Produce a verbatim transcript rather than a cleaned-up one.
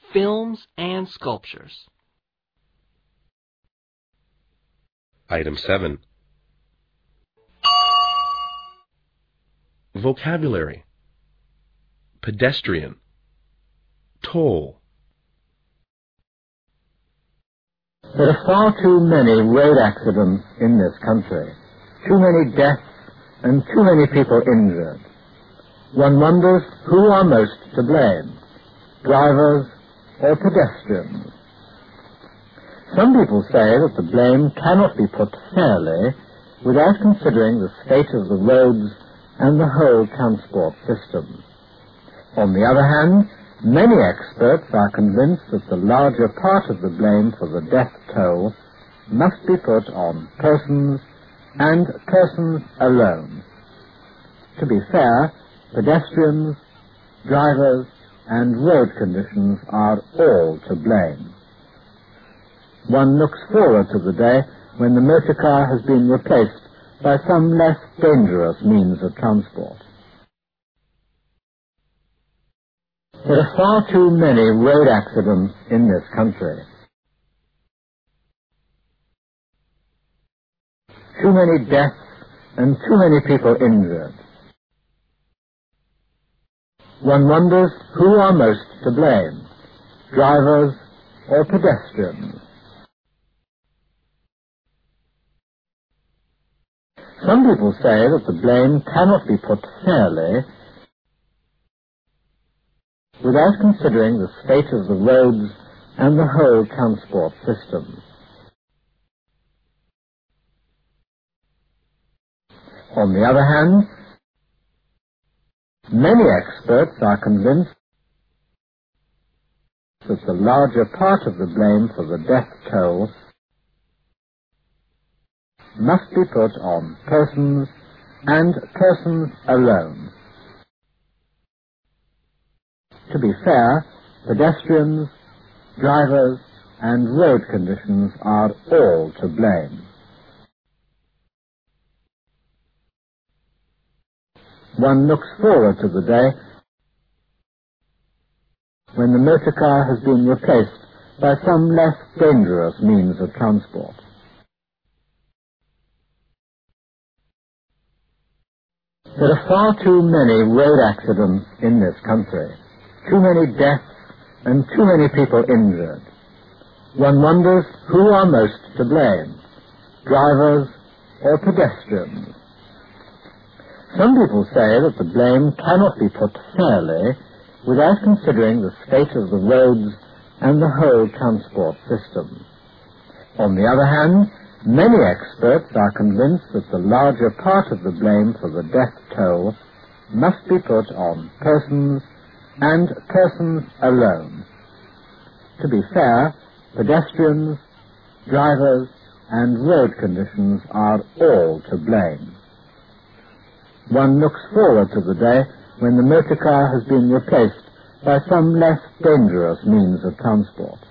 films and sculptures. Item seven. Vocabulary: pedestrian, toll. There are far too many road accidents in this country, too many deaths and too many people injured. One wonders who are most to blame, drivers or pedestrians. Some people say that the blame cannot be put fairly without considering the state of the roads and the whole transport system. On the other hand, many experts are convinced that the larger part of the blame for the death toll must be put on persons and persons alone. To be fair, pedestrians, drivers, and road conditions are all to blame. One looks forward to the day when the motor car has been replaced by some less dangerous means of transport. There are far too many road accidents in this country. Too many deaths and too many people injured. One wonders who are most to blame, drivers or pedestrians. Some people say that the blame cannot be put fairly without considering the state of the roads and the whole transport system. On the other hand, many experts are convinced that the larger part of the blame for the death toll must be put on persons and persons alone. To be fair, pedestrians, drivers, and road conditions are all to blame. One looks forward to the day when the motor car has been replaced by some less dangerous means of transport. There are far too many road accidents in this country, too many deaths and too many people injured. One wonders who are most to blame, drivers or pedestrians. Some people say that the blame cannot be put fairly without considering the state of the roads and the whole transport system. On the other hand, many experts are convinced that the larger part of the blame for the death toll must be put on persons and persons alone. To be fair, pedestrians, drivers, and road conditions are all to blame. One looks forward to the day when the motor car has been replaced by some less dangerous means of transport.